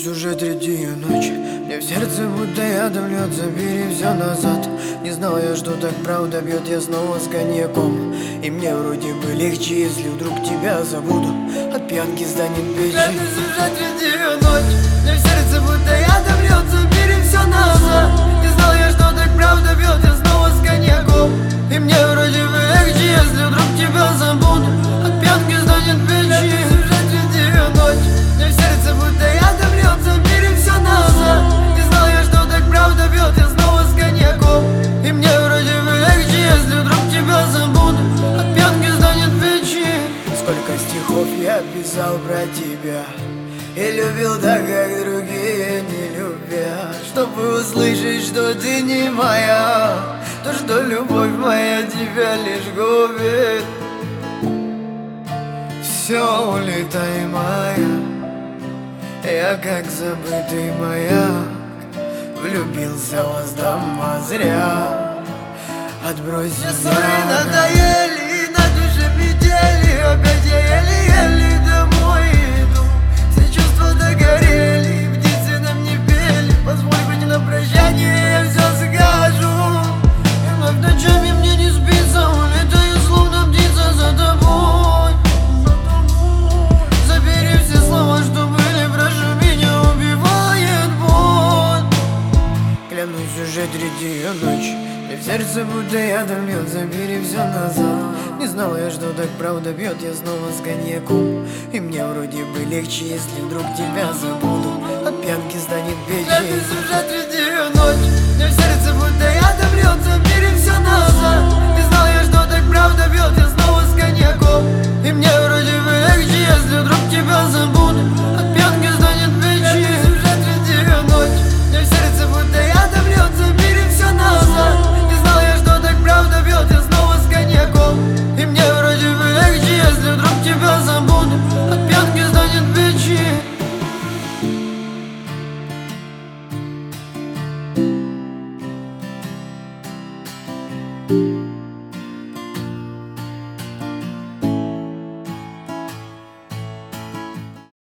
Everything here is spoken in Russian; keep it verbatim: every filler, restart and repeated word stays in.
Клянусь, уже третья ночь. Мне в сердце будто ядом льет, забери все назад. Не знал я, что так правда бьет, я снова с коньяком. И мне вроде бы легче, если вдруг тебя забуду. От пьянки станет печень. Клянусь, уже третья ночь. Мне в сердце будто ядом льет, забери все назад. Не знал я, что так правда бьет, я снова с коньяком. И мне вроде бы легче, если вдруг тебя забуду. От пьянки станет печень. Уже третья ночь. Мне в сердце будто ядом льет, забери все назад. Не знал я, что так правда бьет, я снова с коньяком. И мне вроде бы легче, если вдруг тебя забуду. От пьянки станет печень. Сколько стихов я писал про тебя и любил так, как другие не любят. Чтобы услышать, что ты не моя, то, что любовь моя тебя лишь губит. Все, улетай, моя, я как забытый маяк. Влюбился в вас дома зря. Отбрось Мне ссоры надоели, и на душе метели. Опять я еле-еле домой иду. Все чувства догорели, птицы нам не пели. Позволь быть на прощание, я все скажу. И вновь ночами мне не спится, улетаю словно птица за тобой. Забери все слова, что были, прошу, меня убивает боль. Клянусь, уже третья ночь. И в сердце будто ядом льет, забери все назад. Не знал я, что так правда бьет, я снова с коньяком. И мне вроде бы легче, если вдруг тебя забуду. От пьянки станет печень. Клянусь, уже третья ночь. Мне в сердце будто ядом льет, забери все назад. Не знал я, что так правда бьет, я снова с коньяком. И мне вроде бы легче, если вдруг тебя забуду. От пьянки станет печень. Уже третья ночь. Мне в сердце будто ядом льет, забери все назад. Не знал я, что так правда бьет, я снова с коньяком. И мне вроде бы легче, если вдруг тебя забуду. От пьянки станет печень. Thank